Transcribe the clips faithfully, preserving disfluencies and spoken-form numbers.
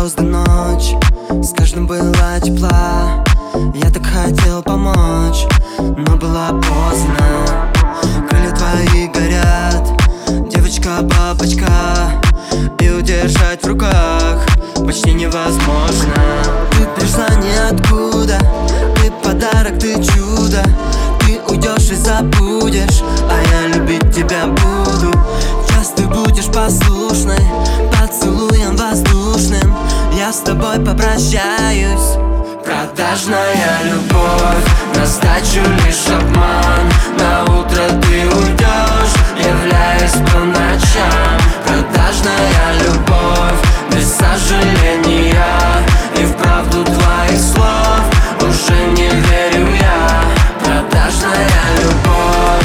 звезды ночь, с каждым была тепла. Я так хотел помочь, но было поздно. Крылья твои горят, девочка-бабочка, и удержать в руках почти невозможно. Ты пришла ниоткуда, ты подарок, ты чудо. Ты уйдешь и забудешь, а я любить тебя буду. Сейчас ты будешь послушной, поцелуем воздушным я с тобой попрощаюсь. Продажная любовь, на сдачу лишь обман. На утро ты уйдешь, являясь по ночам. Продажная любовь, без сожаления, и в правду твоих слов уже не верю я. Продажная любовь.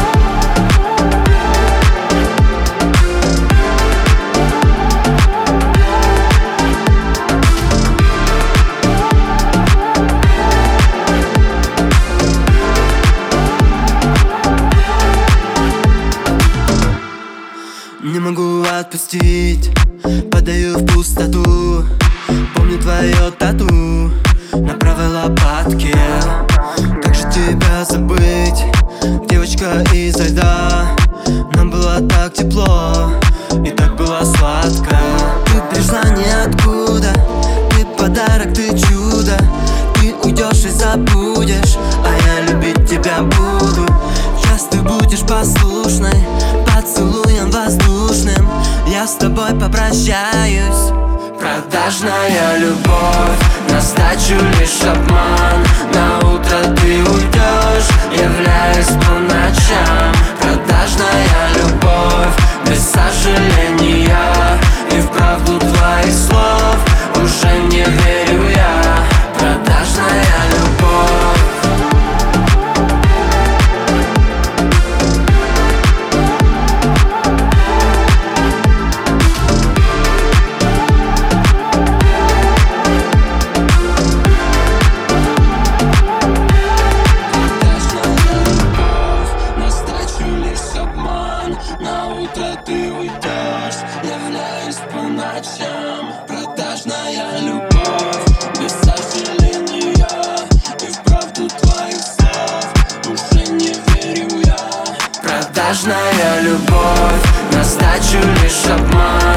Не могу отпустить, падаю в пустоту. Помню твое тату на правой лопатке. Как же тебя забыть, девочка изо льда? Нам было так тепло и так было сладко. Ты пришла ниоткуда, ты подарок, ты чудо. Ты уйдешь и забудешь, а я любить тебя буду. Сейчас ты будешь послушной, поцелуем воздушным я с тобой попрощаюсь. Продажная любовь, на сдачу лишь обман. На утро ты уйдешь, являясь по ночам. Продажная любовь, без сожаления, и в правду твоих слов уже не верю я. Продажная любовь. На утро ты уйдешь, являюсь по ночам. Продажная любовь, без сожаления, и в правду твоих слов уже не верю я. Продажная любовь, на сдачу лишь обман.